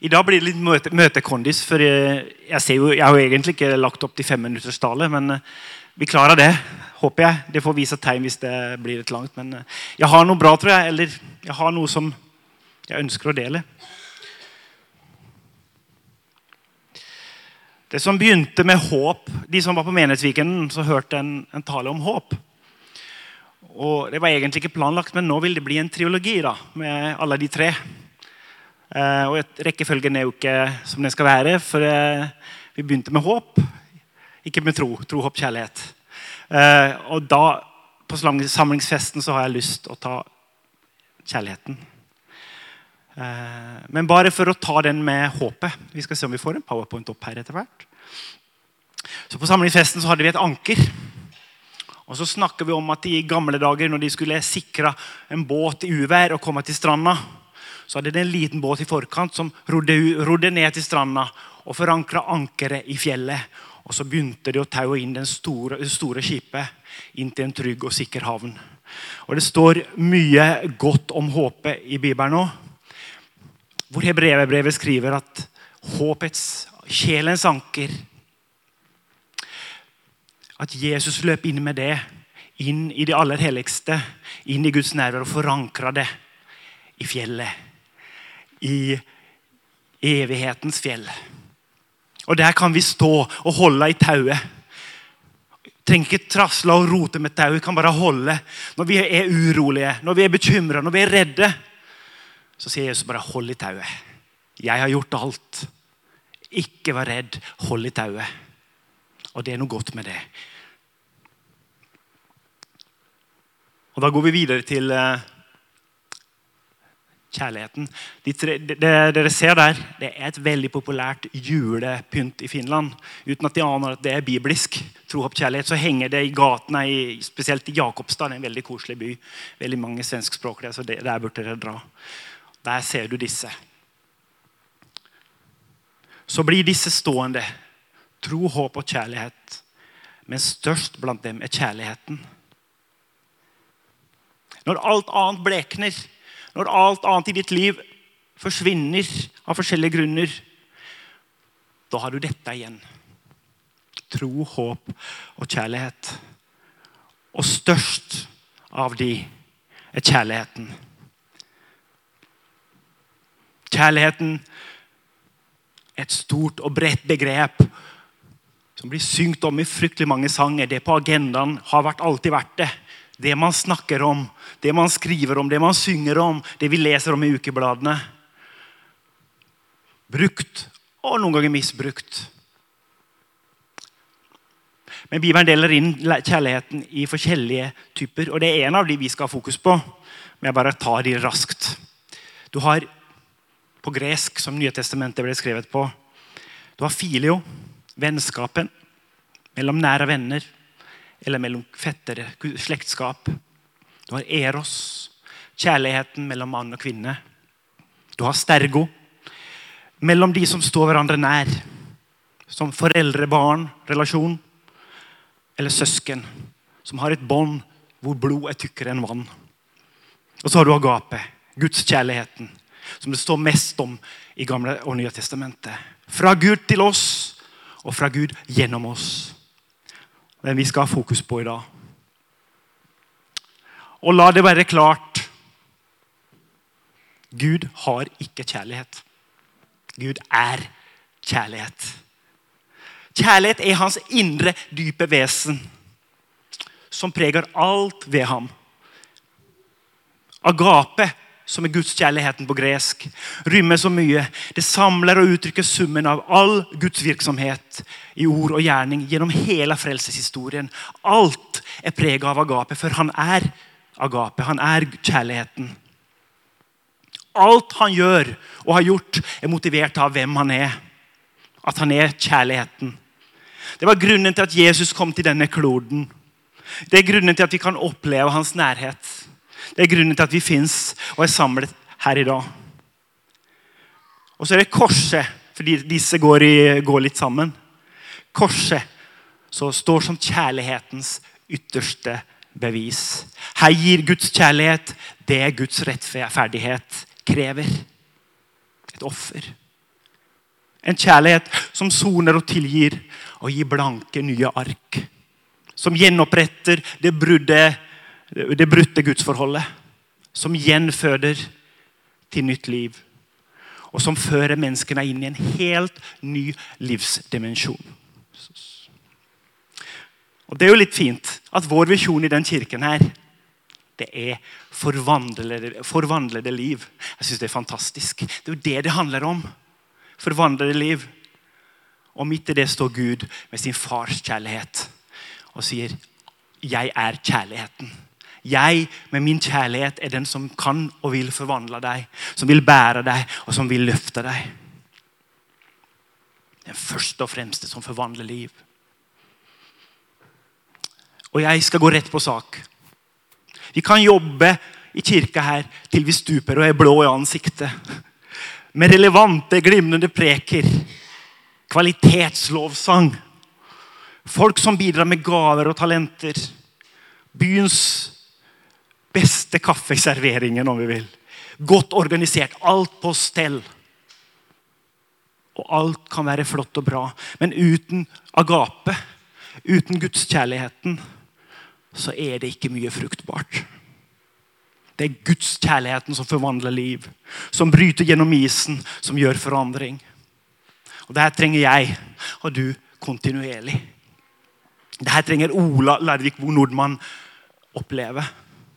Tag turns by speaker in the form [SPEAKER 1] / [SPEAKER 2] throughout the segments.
[SPEAKER 1] I dag blir det litt møtekondis, for jeg har jo egentlig ikke lagt opp til 5 minutters tale, men vi klarer det, håper jeg. Det får vise tegn hvis det blir litt langt, men jeg har noe bra, tror jeg, eller jeg har noe som jeg ønsker å dele. Det som begynte med håp, de som var på Menighetsviken, så hørte en tale om håp. Og det var egentlig ikke planlagt, men nå vil det bli en triologi da, med alle de 3. Og rekkefølgen jo ikke som den skal være, for vi begynte med håp, ikke med tro, håp, kjærlighet. Og da, på samlingsfesten, så har jeg lyst til å ta kjærligheten. Men bare for å ta den med håpet. Vi skal se om vi får en PowerPoint opp her etter hvert. Så på samlingsfesten så hadde vi et anker. Og så snakker vi om at i gamle dager, når de skulle sikre en båt i uvær og komme til stranda, så hadde det en liten båt i forkant som rodde ned til stranda og forankret ankeret i fjellet. Og så begynte de å taue inn det store skipet inn til en trygg og sikker havn. Og det står mye godt om håpet i Bibelen nå. Hvor Hebreerbrevet skriver at håpets, sjelens anker, at Jesus løp inn med det, inn i det aller helligste, inn i Guds nærvær og forankret det i fjellet, i evighetens fjell. Og der kan vi stå og holde i tauet. Trenger ikke trasle og rote med tauet, kan bare holde. Når vi urolige, når vi bekymret, når vi redde, så sier Jesus bare hold i tauet. Jeg har gjort alt. Ikke vær redd, hold i tauet. Og det noe godt med det. Og da går vi videre til kjærligheten. Dere ser der, det et veldig populært julepynt i Finland. Uten at de aner at det biblisk. Tro, håp, kjærlighet. Så henger det i gatene, spesielt i Jakobstad, en veldig koselig by. Veldig mange svenskspråklige, så der burde dere dra. Der ser du disse. Så blir disse stående. Tro, håp og kjærlighet. Men størst blant dem kjærligheten. Når alt annet blekner, når alt annet i ditt liv forsvinner av forskjellige grunner, da har du dette igjen. Tro, håp og kjærlighet. Og størst av de kjærligheten. Kjærligheten et stort og bredt begrep som blir syngt om i fryktelig mange sanger. Det på agendaen har alltid vært det. Det man snakker om, det man skriver om, det man synger om, det vi leser om i ukebladene. Brukt, og noen ganger misbrukt. Men Bibelen deler inn kjærligheten i forskjellige typer, og det en av de vi skal ha fokus på. Men jeg bare tar de raskt. Du har på gresk, som Nye Testamentet ble skrevet på, du har filio, vennskapen, mellom nære venner, eller mellom fettere, slektskap. Du har eros, kjærligheten mellom mann og kvinne. Du har stergo, mellom de som står hverandre nær, som foreldre, barn, relasjon, eller søsken, som har et bånd hvor blod tykkere enn vann. Og så har du agape, Guds kjærligheten, som det står mest om i Gamle og Nye Testamentet. Fra Gud til oss, og fra Gud gjennom oss. Den vi skal ha fokus på i dag. Og la det være klart. Gud har ikke kjærlighet. Gud kjærlighet. Kjærlighet hans indre, dype vesen, som preger alt ved ham. Agape, som Guds kjærligheten på gresk, rymmer så mye. Det samler og uttrykker summen av all Guds virksomhet i ord og gjerning gjennom hele frelseshistorien. Alt preget av agape, for han agape, han kjærligheten. Alt han gjør og har gjort motivert av hvem han At han kjærligheten. Det var grunnen til at Jesus kom til denne kloden. Det grunnen til at vi kan oppleve hans nærhet. Det grunnen til at vi finnes og samlet her i dag. Og så det korset, fordi disse går litt sammen. Korset så står som kjærlighetens ytterste bevis. Her gir Guds kjærlighet det Guds rettferdighet krever. Et offer. En kjærlighet som soner og tilgir og gir blanke nye ark. Som gjenoppretter det brutte gudsforholdet. Som gjenføder til nytt liv. Og som fører menneskene inn i en helt ny livsdimensjon. Og det er jo litt fint at vår visjon i den kirken her, det er forvandlede liv. Jeg synes det er fantastisk. Det er jo det det handler om. Forvandlede liv. Og midt i det står Gud med sin fars kjærlighet. Og sier, jeg er kjærligheten. Jeg med min kjærlighet er den som kan og vil forvandle deg. Som vil bære deg og som vil løfte deg. Den første og fremste som forvandler liv. Og jeg skal gå rett på sak. Vi kan jobbe i kirka her til vi stuper og er blå i ansiktet. Med relevante, glimrende preker. Kvalitetslovsang. Folk som bidrar med gaver og talenter. Byens beste kaffeserveringen, om vi vil. Godt organisert. Alt på stell. Og alt kan være flott og bra. Men uten agape, uten Guds kjærligheten, så er det ikke mye fruktbart. Det er Guds kjærligheten som forvandler liv. Som bryter gjennom isen, som gjør forandring. Og det her trenger jeg og du kontinuerlig. Det her trenger Ola Larvik Bo Nordmann oppleve.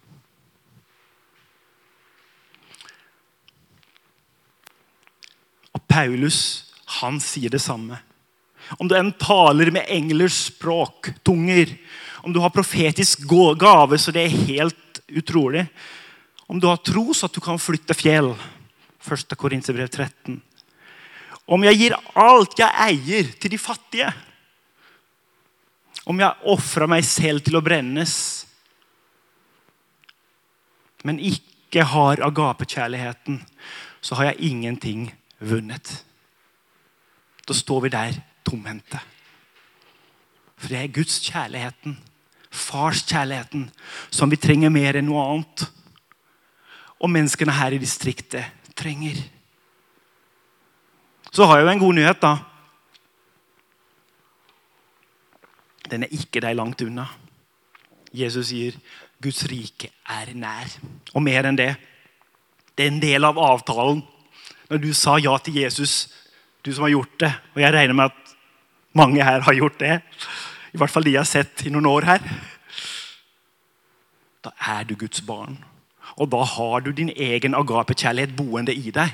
[SPEAKER 1] Og Paulus, han sier det samme. Om du taler med englers språk, tunger, om du har profetisk gave, så det er helt utrolig. Om du har tro, så at du kan flytte fjell. 1. Korinterbrev 13. Om jeg gir alt jeg eier til de fattige. Om jeg offrer meg selv til å brennes. Men ikke har agapekjærligheten, så har jeg ingenting vunnet. Da står vi der tomhendte. For det er Guds kjærligheten, fars kjærligheten, som vi trenger mer enn noe annet. Og menneskene her i distriktet trenger. Så har jeg jo en god nyhet da. Den er ikke deg langt unna. Jesus sier, Guds rike er nær. Og mer enn det. Det er en del av avtalen. Når du sa ja til Jesus, du som har gjort det, og jeg regner med at mange her har gjort det, i hvert fall de jeg har sett i noen år her, da er du Guds barn. Og da har du din egen agapekjærlighet boende i deg.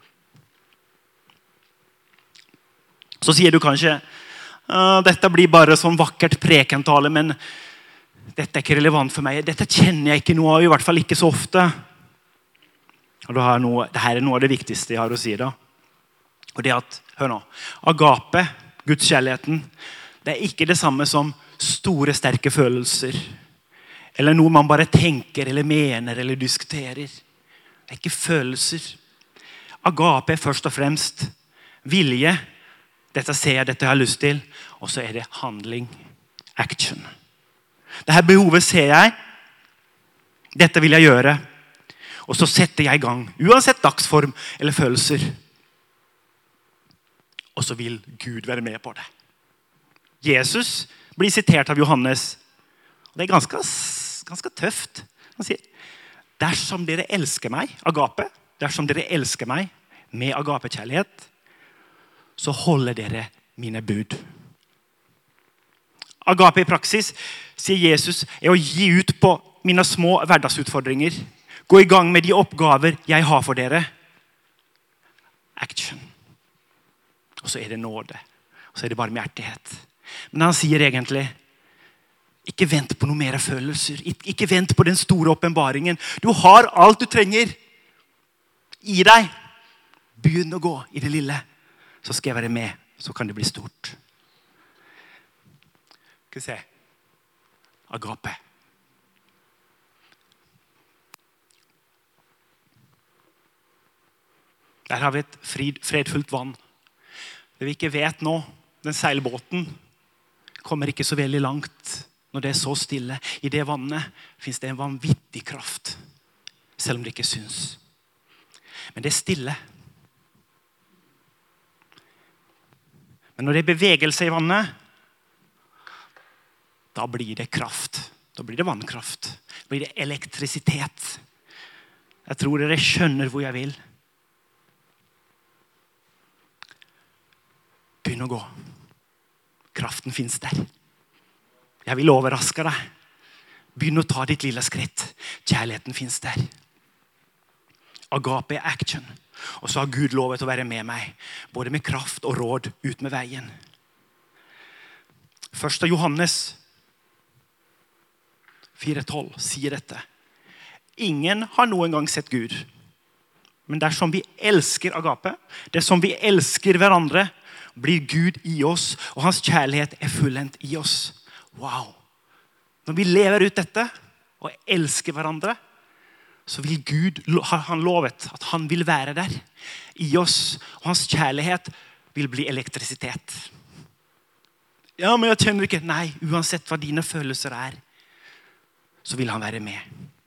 [SPEAKER 1] Så sier du kanskje, dette blir bare sånn vakkert prekentale, men dette er ikke relevant for meg. Dette kjenner jeg ikke noe av, i hvert fall ikke så ofte. Og dette er noe av det viktigste jeg har å si da. Og det at, hør nå, agape, Guds kjærligheten, det er ikke det samme som store, sterke følelser. Eller noe man bare tenker, eller mener, eller diskuterer. Det er ikke følelser. Agape er først og fremst vilje. Dette ser jeg, dette har jeg lyst til. Og så er det handling, action. Dette behovet ser jeg. Dette vil jeg gjøre. Og så setter jeg i gang, uansett dagsform eller følelser. Og så vil Gud være med på det. Jesus blir sitert av Johannes. Det er ganske tøft. Han sier, dersom dere elsker meg, agape, dersom dere elsker meg med agapekjærlighet, så holder dere mine bud. Agape i praksis, sier Jesus, er å gi ut på mine små hverdagsutfordringer. Gå i gang med de oppgaver jeg har for dere. Action. Og så er det nåde. Og så er det barmhjertighet. Men han sier egentlig, ikke vent på noe mer følelser. Ikke vent på den store åpenbaringen. Du har alt du trenger i deg. Begynn å gå i det lille. Så skal jeg være med. Så kan det bli stort. Skal vi se. Agape. Der har vi et fredfullt vann. Det vi ikke vet nå, den seilbåten kommer ikke så veldig langt når det er så stille. I det vannet finnes det en vanvittig kraft, selv om det ikke syns. Men det er stille. Men når det er bevegelse i vannet, da blir det kraft. Da blir det vannkraft. Da blir det elektrisitet. Jeg tror dere skjønner hvor jeg vil. Begynn å gå. Kraften finnes der. Jeg vil overraske deg. Begynn å ta ditt lille skritt. Kjærligheten finnes der. Agape er action. Og så har Gud lovet å være med meg, både med kraft og råd ut med veien. 1. Johannes 4,12 sier dette. Ingen har noen gang sett Gud. Men dersom vi elsker agape, dersom vi elsker hverandre, blir Gud i oss, og hans kjærlighet er fullendt i oss. Wow! Når vi lever ut dette, og elsker hverandre, så vil Gud, har han lovet at han vil være der i oss, og hans kjærlighet vil bli elektrisitet. Ja, men jeg kjenner ikke. Nei, uansett hva dine følelser er, så vil han være med.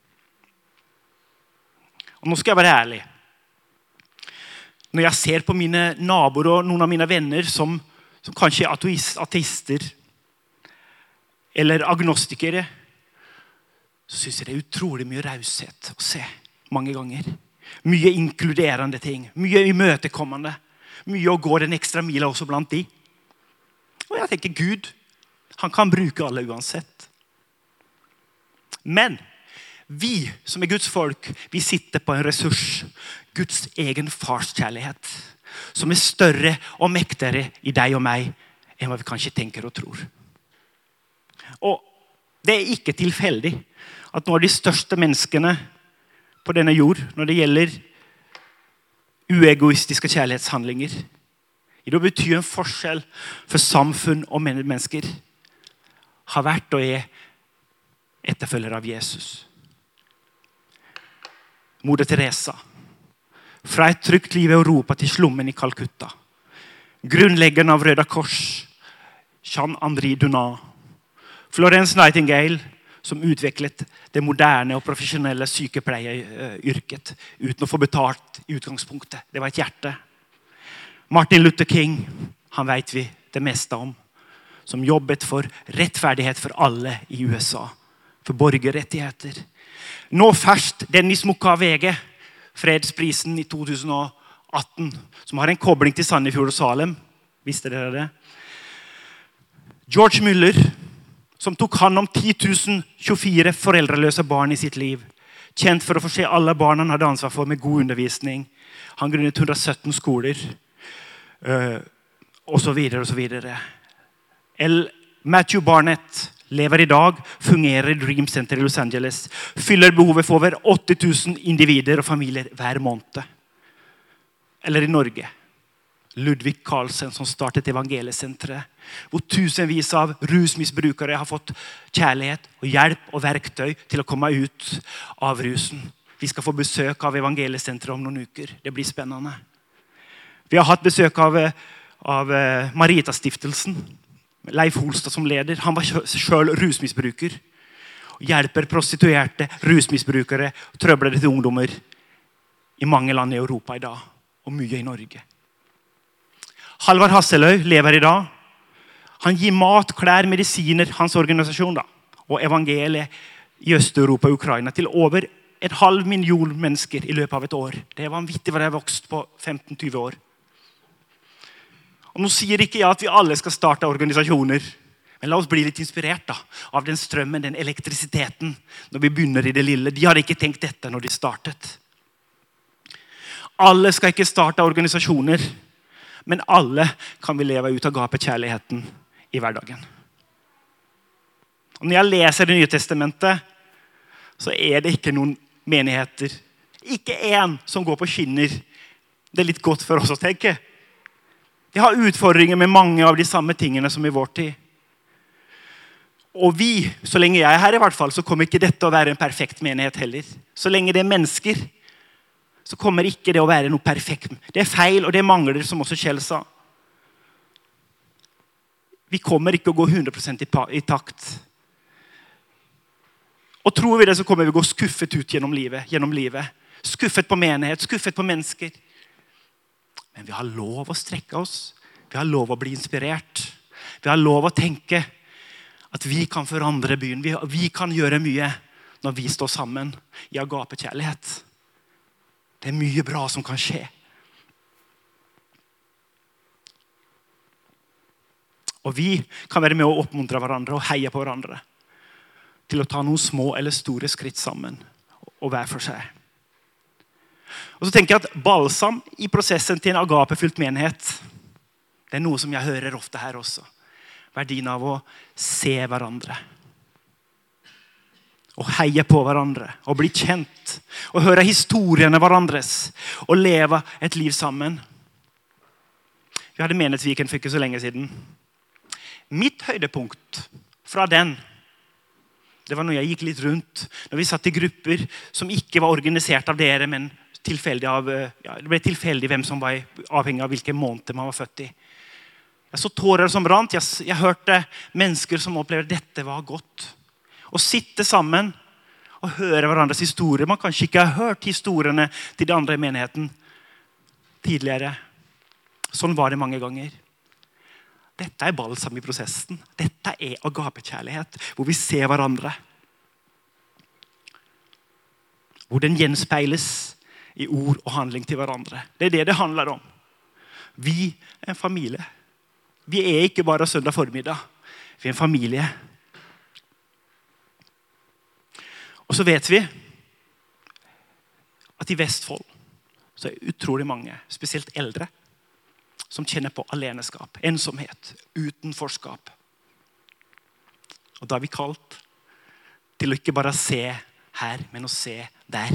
[SPEAKER 1] Og nå skal jeg være ærlig. Når jeg ser på mine naboer og noen av mine venner som kanskje er ateister eller agnostikere, så synes jeg det er utrolig mye raushet å se mange ganger. Mye inkluderende ting, mye imøtekommende, mye å gå den ekstra mila også blant de. Og jeg tenker Gud, han kan bruke alle uansett. Men vi som er Guds folk, vi sitter på en ressurs, Guds egen farskjærlighet, som er større og mektigere i deg og meg enn hva vi kanskje tenker og tror. Og det er ikke tilfeldig at noen av de største menneskene på denne jord, når det gjelder uegoistiske kjærlighetshandlinger, det betyr en forskjell for samfunn og mennesker, har vært og er etterfølgere av Jesus. Moder Teresa, fra et trygt liv i Europa til slummen i Calcutta, grunnleggeren av Røde Kors, Jean-André Dunant, Florence Nightingale, som utviklet det moderne og profesjonelle sykepleieryrket uten å få betalt i utgangspunktet. Det var et hjerte. Martin Luther King, han vet vi det meste om, som jobbet for rettferdighet for alle i USA, for borgerrettigheter. Nå først Dennis Mukwege, fredsprisen i 2018, som har en kobling til Sandefjord og Salem. Visste dere det? George Muller, som tok hand om 10.024 foreldreløse barn i sitt liv. Kjent for å forse alle barna han hadde ansvar for med god undervisning. Han grunnet 117 skoler. Og så videre og så videre. Matthew Barnett lever i dag, fungerer i Dream Center i Los Angeles. Fyller behovet for over 80.000 individer og familier hver måned. Eller i Norge. Ludvig Carlsen, som startet Evangeliesenteret, hvor tusenvis av rusmisbrukere har fått kjærlighet og hjelp og verktøy til å komme ut av rusen. Vi skal få besøk av Evangeliesenteret om noen uker. Det blir spennende. Vi har hatt besøk av Marita-stiftelsen. Leif Holstad som leder. Han var selv rusmisbruker. Hjelper prostituerte, rusmisbrukere og trøblede til ungdommer i mange land i Europa i dag, og mye i Norge. Halvard Hasseløy lever i dag. Han gir mat, klær, medisiner, hans organisasjon da, og evangeliet i Øst-Europa og Ukraina til over 500 000 mennesker i løpet av et år. Det er vanvittig hva det har vokst på 15-20 år. Og nå sier ikke jeg at vi alle skal starte organisasjoner, men la oss bli litt inspirert da, av den strømmen, den elektrisiteten, når vi begynner i det lille. De hadde ikke tenkt dette når de startet. Alle skal ikke starte organisasjoner, men alle kan vi leve ut av agape-kjærligheten i hverdagen. Og når jeg leser Det nye testamentet, så er det ikke noen menigheter. Ikke en som går på skinner. Det er litt godt for oss å tenke. Vi har utfordringer med mange av de samme tingene som i vår tid. Og vi, så lenge jeg er her i hvert fall, så kommer ikke dette å være en perfekt menighet heller. Så lenge det er mennesker, så kommer ikke det å være noe perfekt. Det er feil, og det mangler, som også Kjell sa. Vi kommer ikke å gå 100% i takt. Og tror vi det, så kommer vi å gå skuffet ut gjennom livet. Skuffet på menighet, skuffet på mennesker. Men vi har lov å strekke oss Vi har lov å bli inspirert. Vi har lov å tenke at vi kan forandre byen. Vi kan gjøre mye når vi står sammen i agapekjærlighet. Det er mye bra som kan skje. Og vi kan være med å oppmuntre hverandre og heie på hverandre til å ta noen små eller store skritt sammen og hver for seg. Og så tenker jeg at balsam i prosessen til en agapefylt menighet, det er noe som jeg hører ofte her også. Verdien av å se hverandre. Og heie på hverandre. Og bli kjent. Og høre historiene hverandres. Og leve et liv sammen. Vi hadde menighetsviken for ikke så lenge siden. Mitt høydepunkt fra den, det var når jeg gikk litt rundt. Når vi satt i grupper som ikke var organisert av dere, men det ble tilfeldig hvem som var avhengig av hvilken måned man var født i. Jeg så tårer som brant. Jeg hørte mennesker som opplevde dette var godt. Å sitte sammen og høre hverandres historier. Man kanskje ikke har hørt historiene til de andre i menigheten tidligere. Sånn var det mange ganger. Dette er balsam i prosessen. Dette er agapekjærlighet, hvor vi ser hverandre. Hvor den gjenspeiles i ord og handling til hverandre. Det er det det handler om. Vi er en familie. Vi er ikke bare søndag formiddag. Vi er en familie. Og så vet vi at i Vestfold så er utrolig mange, spesielt eldre, som kjenner på aleneskap, ensomhet, utenforskap. Og da er vi kalt til å ikke bare se her, men å se der.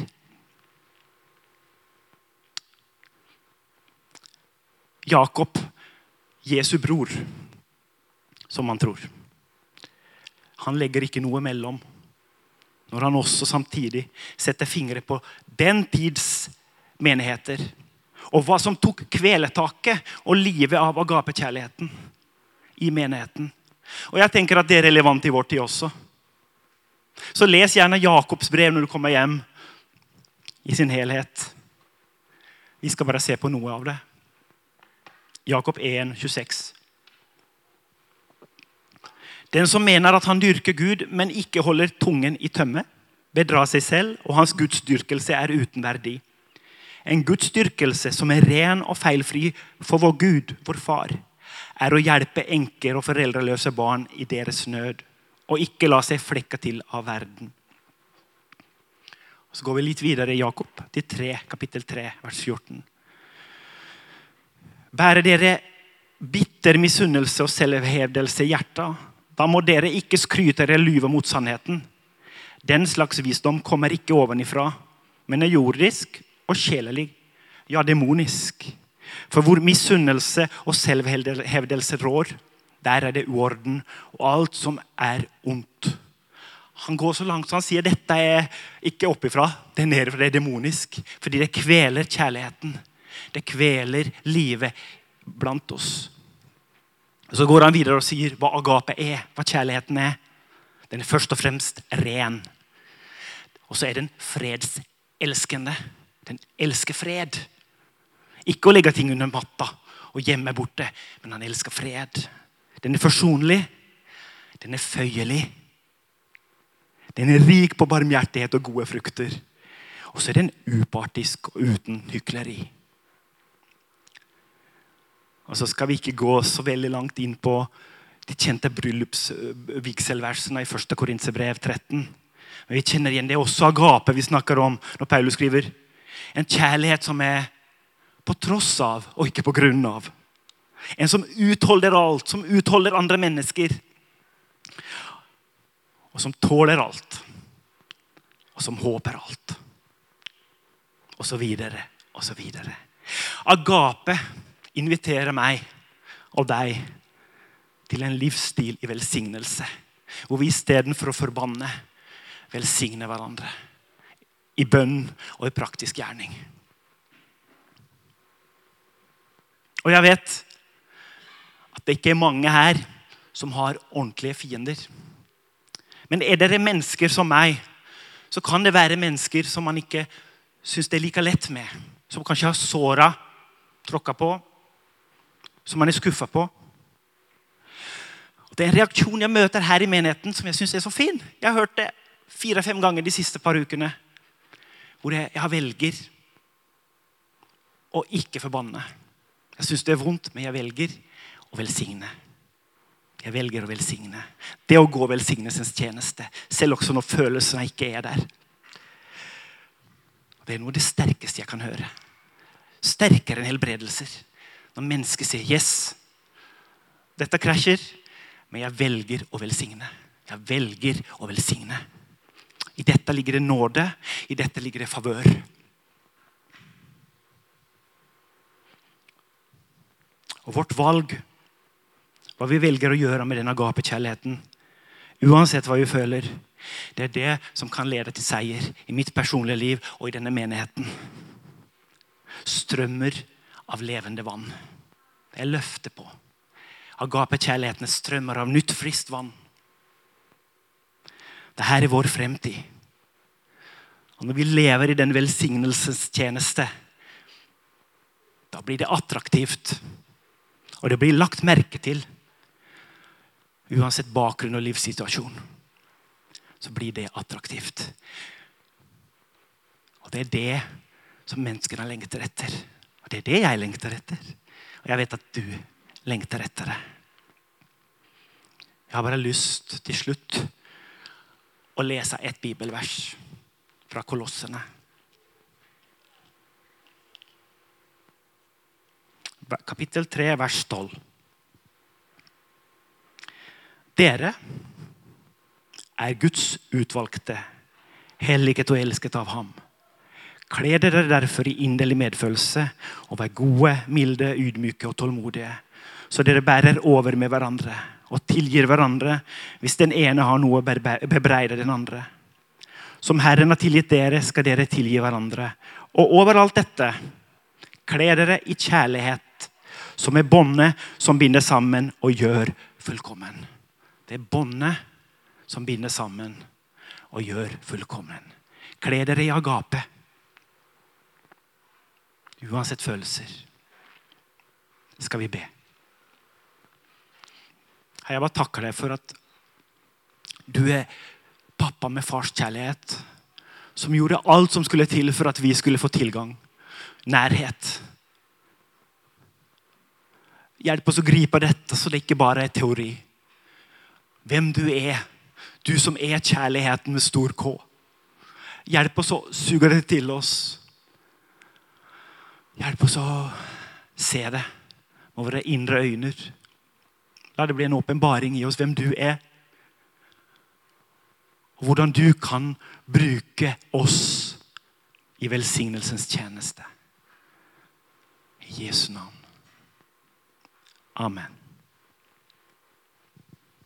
[SPEAKER 1] Jakob, Jesu bror, som man tror. Han legger ikke noe mellom. Når han også samtidig setter fingre på den tids menigheter. Og hva som tok kveletaket og livet av agapekjærligheten i menigheten. Og jeg tenker at det er relevant i vår tid også. Så les gjerne Jakobs brev når du kommer hjem i sin helhet. Vi skal bare se på noe av det. Jakob 1, 26. Den som mener at han dyrker Gud, men ikke holder tungen i tømme, bedrar seg selv, og hans gudsdyrkelse er uten verdi. En gudsdyrkelse som er ren og feilfri for vår Gud, vår far, er å hjelpe enker og foreldreløse barn i deres nød, og ikke la seg flekke til av verden. Så går vi litt videre i Jakob, til kapittel 3, vers 14. Bærer dere bitter misunnelse og selvhevdelse i hjertet, da må dere ikke skryte eller lyve mot sannheten. Den slags visdom kommer ikke ovenifra, men er jordisk og sjelelig, ja demonisk. For hvor misunnelse og selvhevdelse rår, der er det uorden og alt som er ondt. Han går så langt så han sier dette er ikke oppifra, det er nedefra, det er demonisk. Fordi det kveler kjærligheten. Det kveler livet blant oss. Så går han videre og sier hva agape er, hva kjærligheten er. Den er først og fremst ren. Og så er den fredselskende. Den elsker fred. Ikke å legge ting under matta og gjemme borte, men han elsker fred. Den er forsonlig. Den er føyelig. Den er rik på barmhjertighet og gode frukter. Og så er den upartisk og uten hykleri. Og så skal vi ikke gå så veldig langt inn på de kjente bryllupsvigselversene i 1. Korinterbrev 13. Men vi kjenner igjen det også agape vi snakker om når Paulus skriver. En kjærlighet som er på tross av og ikke på grunn av. En som utholder alt, som utholder andre mennesker. Og som tåler alt. Og som håper alt. Og så videre, og så videre. Agape inviterer meg og deg til en livsstil i velsignelse. Hvor vi i stedet for å forbanne, velsigne hverandre. I bønn og i praktisk gjerning. Og jeg vet at det ikke er mange her som har ordentlige fiender. Men er dere mennesker som meg, så kan det være mennesker som man ikke synes det er like lett med. Som kanskje har såret, tråkket på, som man skuffet på. Og det en reaksjon jeg møter her i menigheten som jeg synes så fin. Jeg har hørt det 4-5 ganger de siste par ukene, hvor jeg velger å ikke forbanne. Jeg synes det vondt, men jeg velger å velsigne. Jeg velger å velsigne. Det å gå velsignelsens tjeneste, selv også når følelsene ikke der. Det noe av det sterkeste jeg kan høre. Sterkere enn helbredelser. Når mennesker sier, yes, dette krasjer, men jeg velger å velsigne. Jeg velger å velsigne. I dette ligger det nåde, i dette ligger det favør. Og vårt valg, hva vi velger å gjøre med den agape-kjærligheten, uansett hva vi føler, det det som kan lede til seier i mitt personlige liv og i denne menigheten. Strømmer av levende vann. Det løfter på. Agape-kjærligheten strømmer av nytt friskt vann. Dette vår fremtid. Og når vi lever i den velsignelsens tjeneste, da blir det attraktivt. Og det blir lagt merke til. Uansett bakgrunn og livssituasjon, så blir det attraktivt. Og det det som menneskene lengter etter. Og det det jeg lengter etter. Og jeg vet at du lengter etter det. Jeg har bare lyst til slutt å lese et bibelvers fra Kolossene. Kapittel 3, vers 12. Dere Guds utvalgte, helliget og elsket av ham. Kle dere derfor i inderlig medfølelse, og vær gode, milde, ydmyke og tålmodige, så dere bærer over med hverandre, og tilgir hverandre, hvis den ene har noe å bebreide den andre. Som Herren har tilgitt dere, skal dere tilgi hverandre. Og over alt dette, kle dere i kjærlighet, som båndet som binder sammen og gjør fullkommen. Det båndet som binder sammen og gjør fullkommen. Kle dere i agape. Uansett følelser. Skal vi be. Jeg bare takker deg for at du pappa med fars kjærlighet, som gjorde alt som skulle til for at vi skulle få tilgang. Nærhet. Hjelp oss å gripe dette, så det ikke bare teori. Hvem du du som kjærligheten med stor K. Hjelp oss å suge det til oss. Hjelp oss å se det med våre indre øyne. La det bli en åpenbaring i oss hvem du og hvordan du kan bruke oss i velsignelsens tjeneste. I Jesu navn. Amen.